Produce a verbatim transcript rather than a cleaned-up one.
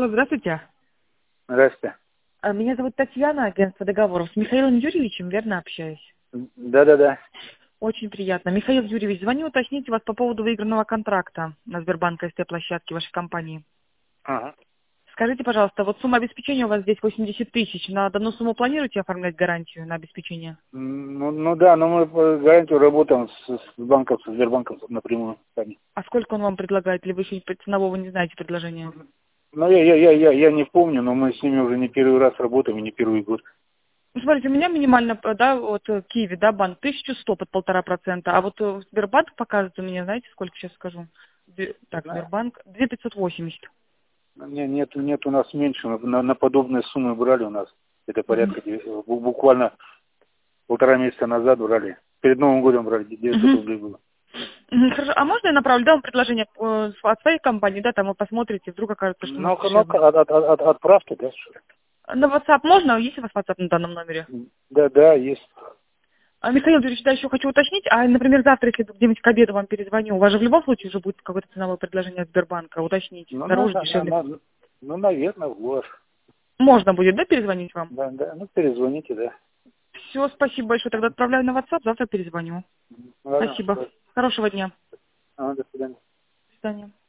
Алло, здравствуйте. Здрасте. А, Меня зовут Татьяна, агентство договоров. С Михаилом Юрьевичем, верно общаюсь? Да-да-да. Очень приятно. Михаил Юрьевич, звоню уточнить вас по поводу выигранного контракта на Сбербанк СТ-площадке вашей компании. Ага. Скажите, пожалуйста, вот сумма обеспечения у вас здесь восемьдесят тысяч. На данную сумму планируете оформлять гарантию на обеспечение? М, Ну, ну да, но мы по гарантию работаем с, с банком, со Сбербанком напрямую сами. А сколько он вам предлагает? Или вы еще по ценового не знаете предложения? Ну, я, я, я, я, я не помню, но мы с ними уже не первый раз работаем и не первый год. Ну, смотрите, у меня минимально, э, да, вот э, Киви, да, банк, тысяча сто под полтора процента, а вот э, Сбербанк показывает у меня, знаете, сколько сейчас скажу? Сбер- Так, Знаю. Сбербанк, две тысячи пятьсот восемьдесят. Не, нет, нет у нас меньше, на, на- на подобные суммы брали у нас. Это Мгм. порядка, девя- бу- буквально полтора месяца назад брали. Перед Новым годом брали, девятьсот Мгм. рублей было. Мгм, Хорошо, а можно я направлю, да, вам предложение э, с- от своей компании, да, там вы посмотрите, вдруг окажется, что у нас Ну-ка, дешевле. ну-ка, от, от, от, от- отправьте, да? что ли? На WhatsApp можно? Есть у вас WhatsApp на данном номере? Да, да, есть. А, Михаил Юрьевич, да, еще хочу уточнить, а, например, завтра, если где-нибудь к обеду вам перезвоню, у вас же в любом случае уже будет какое-то ценовое предложение от Сбербанка, уточнить, Ну, на, дороже, на, на, дешевле. на- ну, наверное, вот. Можно будет, да, перезвонить вам? Да, да, ну перезвоните, да. Все, спасибо большое, тогда отправляю на WhatsApp, завтра перезвоню. Ладно, Спасибо. Хорошего дня. а, до свидания. До свидания.